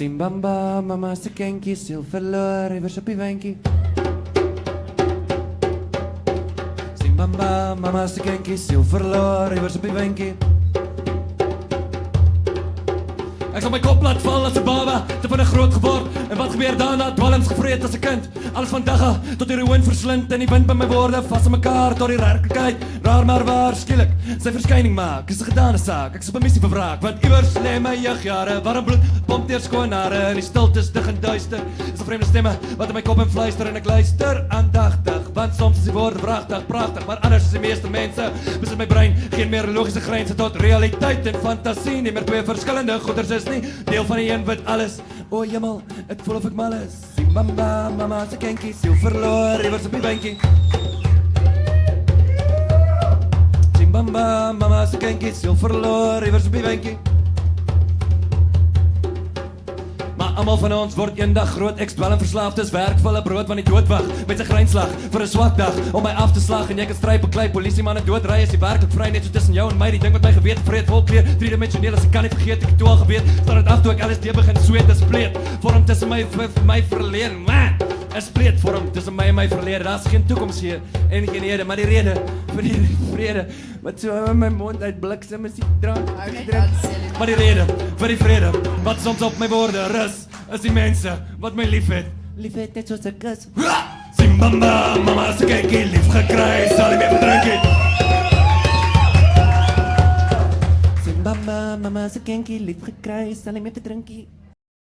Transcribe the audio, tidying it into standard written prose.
Simbamba, mama se kenkie, siel verloor, iewers op die wenkie. Simbamba, mama se kenkie, siel verloor, iewers op die wenkie. Ek sal my kop laat val as 'n baba, te vinnig groot geword. En wat gebeur daarna? Dwalms gevreet as 'n kind. Alles van dagga tot die heroïne verslind en die wind by my woorde vas in mekaar tot die werklikheid. Raar maar waar skielik sy verskyning maak. Is 'n gedane saak. Ek is op 'n missie vir wraak, want iewers lê my jeugjare. Warm bloed pomp deur skoon hare en die stilte is dig en duister. Is 'n vreemde stemme wat in my kop en fluister en ek luister aandagtig, want soms is die woorde pragtig, maar anders is die meeste mense. Besit my brein geen meer logiese grense tot realiteit en fantasie. Nie meer twee verskillende goeders is nie deel van die een wat alles. O jemmel, ek voel of ek mal is. Simbamba, mama se kenkie, siel verloor, iewers op die wenkie. Simbamba, mama se kenkie, siel verloor, iewers op die wenkie. Maar almal van ons word eendag groot, ek dwelm verslaafd is, werk vir 'n brood van die dood wag, met sy grynslag vir 'n swak dag, om my af te slag en jy kan stry beklei, polisie manne doodry, is die werklik vry net so tussen jou en my, die ding wat my gewete vreet, vol kleur, driedimensioneel, as ek kan nie vergeet, ek het toe al geweet, staan dit af toe ek LSD begin sweet, is spleet, vorm tussen my verlede, man, is spleet, vorm tussen my en my verlede, daar is geen toekoms hier, en geen hede, maar die rede, vir die vrede, wat so in my mond uit bliksem is die drank, maar die rede, vir die vrede, wat soms op my woorde rus, is die mense wat my lief het. Lief het net soos 'n kus. Simbamba, mama se kenkie, lief gekry, sal nie meer verdrink het. Simbamba, mama se kenkie, lief gekry, sal nie meer verdrink het.